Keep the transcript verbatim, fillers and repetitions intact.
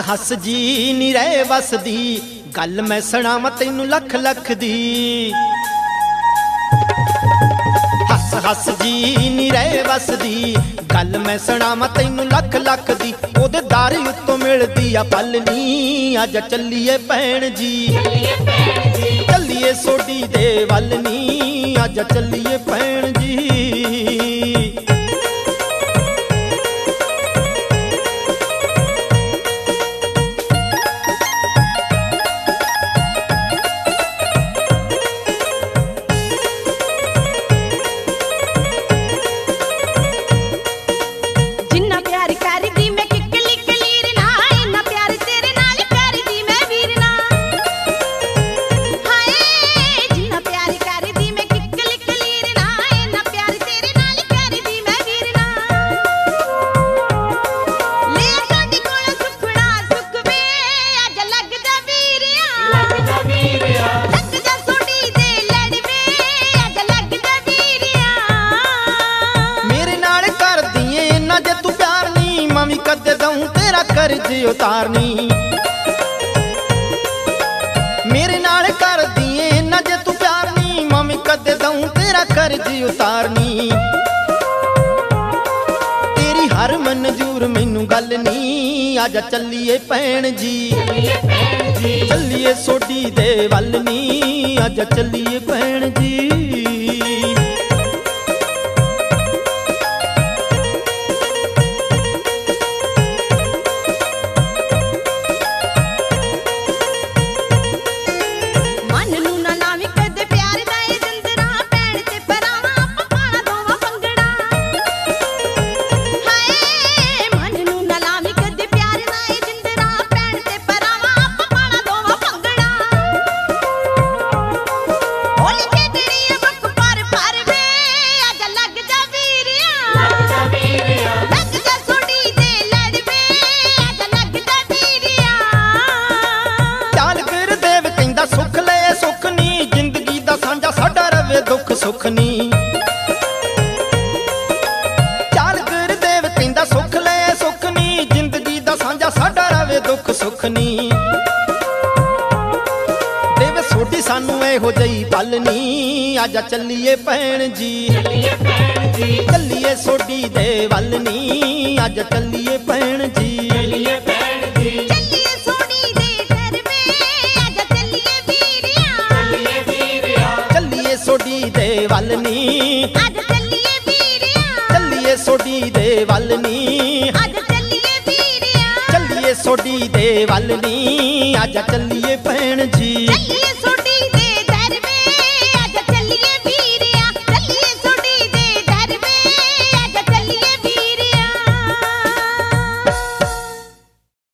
हस जी नी रहे वसदी गल मैं सुनावां तैनू लख लख दी। हस हस जी नी रहे वसदी गल मैं सुनावां तैनू लख लख दी। ओदे दार उत्तों मिलदी आ पलनी अज चलीए भैन जी, चलीए सोडी दे वल नी अज चलीए भैन जी। कर्ज उतारनी मेरे नाल कर दिए ना जे तू प्यारनी मम्मी कदे दूं तेरा कर्ज उतारनी। तेरी हर मंजूर मैनू गल नी आजा चलीए भैन जी, चलीए सोडी दे वल नी आजा चलीए भैन जी। दुख सुख नी चाल गुरदेव कहंदा सुख ले सुख नी जिंदगी दा सांझा साडा रवे दुख सुख नी। देवे सोडी सानू इहो जही पल नी आजा चलीए भैन जी, चलीए सोडी दे वल नी आजा चलीए भैन जी। सोडी दे वल नी अज चलीए वीरिया, चलीए सोडी दे वल नी अज चलीए वीरिया, चलीए सोडी दे वल नी अज चलीए